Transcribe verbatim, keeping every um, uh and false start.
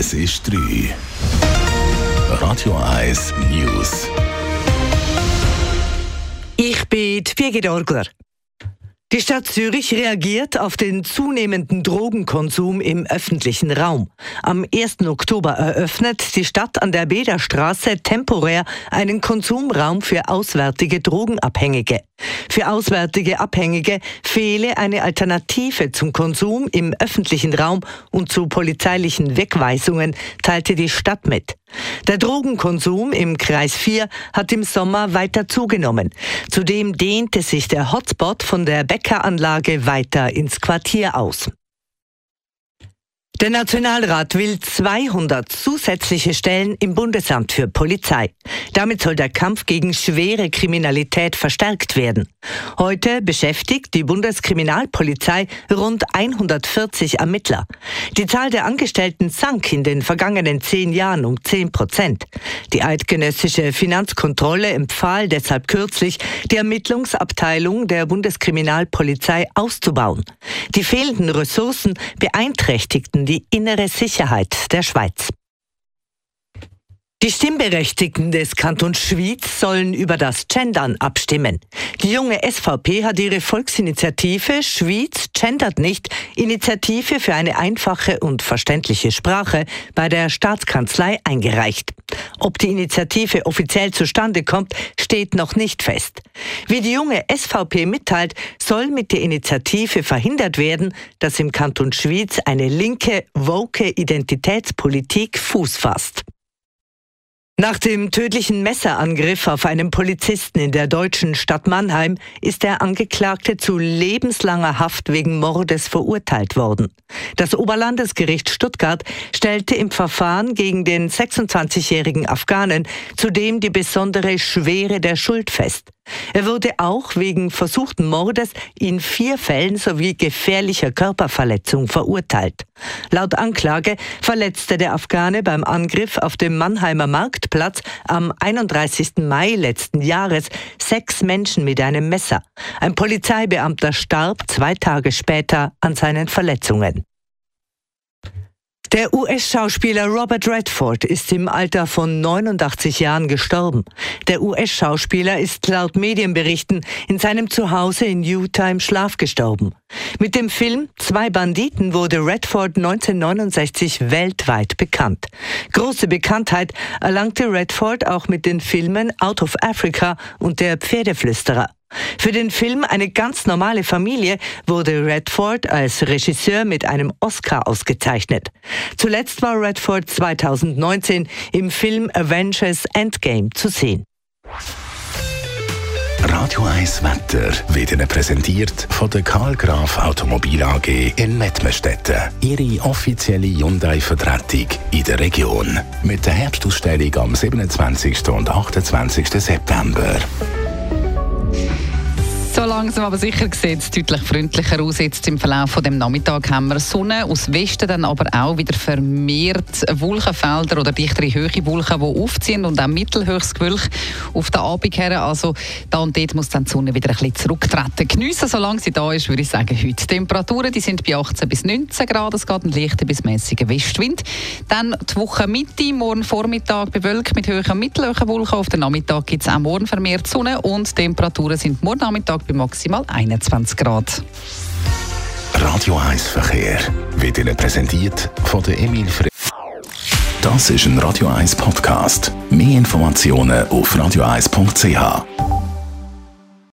Es ist drei. Radio eins News. Ich bin Birgit Orgler. Die Stadt Zürich reagiert auf den zunehmenden Drogenkonsum im öffentlichen Raum. Am ersten Oktober eröffnet die Stadt an der Bederstraße temporär einen Konsumraum für auswärtige Drogenabhängige. Für auswärtige Abhängige fehle eine Alternative zum Konsum im öffentlichen Raum und zu polizeilichen Wegweisungen, teilte die Stadt mit. Der Drogenkonsum im Kreis vier hat im Sommer weiter zugenommen. Zudem dehnte sich der Hotspot von der Bäckeranlage weiter ins Quartier aus. Der Nationalrat will zweihundert zusätzliche Stellen im Bundesamt für Polizei. Damit soll der Kampf gegen schwere Kriminalität verstärkt werden. Heute beschäftigt die Bundeskriminalpolizei rund hundertvierzig Ermittler. Die Zahl der Angestellten sank in den vergangenen zehn Jahren um zehn Prozent. Die eidgenössische Finanzkontrolle empfahl deshalb kürzlich, die Ermittlungsabteilung der Bundeskriminalpolizei auszubauen. Die fehlenden Ressourcen beeinträchtigten die innere Sicherheit der Schweiz. Die Stimmberechtigten des Kantons Schwyz sollen über das Gendern abstimmen. Die junge S V P hat ihre Volksinitiative Schwyz gendert nicht, Initiative für eine einfache und verständliche Sprache, bei der Staatskanzlei eingereicht. Ob die Initiative offiziell zustande kommt, steht noch nicht fest. Wie die junge S V P mitteilt, soll mit der Initiative verhindert werden, dass im Kanton Schwyz eine linke, woke Identitätspolitik Fuß fasst. Nach dem tödlichen Messerangriff auf einen Polizisten in der deutschen Stadt Mannheim ist der Angeklagte zu lebenslanger Haft wegen Mordes verurteilt worden. Das Oberlandesgericht Stuttgart stellte im Verfahren gegen den sechsundzwanzigjährigen Afghanen zudem die besondere Schwere der Schuld fest. Er wurde auch wegen versuchten Mordes in vier Fällen sowie gefährlicher Körperverletzung verurteilt. Laut Anklage verletzte der Afghane beim Angriff auf dem Mannheimer Marktplatz am einunddreißigsten Mai letzten Jahres sechs Menschen mit einem Messer. Ein Polizeibeamter starb zwei Tage später an seinen Verletzungen. Der U S-Schauspieler Robert Redford ist im Alter von neunundachtzig Jahren gestorben. Der U S-Schauspieler ist laut Medienberichten in seinem Zuhause in Utah im Schlaf gestorben. Mit dem Film Zwei Banditen wurde Redford neunzehnhundertneunundsechzig weltweit bekannt. Große Bekanntheit erlangte Redford auch mit den Filmen Out of Africa und Der Pferdeflüsterer. Für den Film Eine ganz normale Familie wurde Redford als Regisseur mit einem Oscar ausgezeichnet. Zuletzt war Redford zweitausendneunzehn im Film Avengers Endgame zu sehen. Radio eins Wetter wird Ihnen präsentiert von der Karl Graf Automobil A G in Mettmerstetten. Ihre offizielle Hyundai-Vertretung in der Region. Mit der Herbstausstellung am siebenundzwanzigsten und achtundzwanzigsten September. So langsam aber sicher sieht es deutlich freundlicher aus. Jetzt im Verlauf von dem Nachmittag haben wir Sonne, aus Westen dann aber auch wieder vermehrt Wolkenfelder oder dichtere hohe Wolken, die aufziehen und auch mittelhohes Gewölk auf den Abend her. Also da und dort muss dann die Sonne wieder ein bisschen zurücktreten. Geniessen, solange sie da ist, würde ich sagen, heute. Die Temperaturen die sind bei achtzehn bis neunzehn Grad, es geht ein leichter bis mäßiger Westwind. Dann die Woche Mitte, morgen Vormittag bewölkt mit hohen und mittelhohen Wolken. Auf den Nachmittag gibt es auch morgen vermehrt Sonne und die Temperaturen sind morgen Nachmittag bei maximal einundzwanzig Grad. Radio eins Verkehr wird Ihnen präsentiert von der Emil Fre. Das ist ein Radio eins Podcast. Mehr Informationen auf radio eins punkt c h.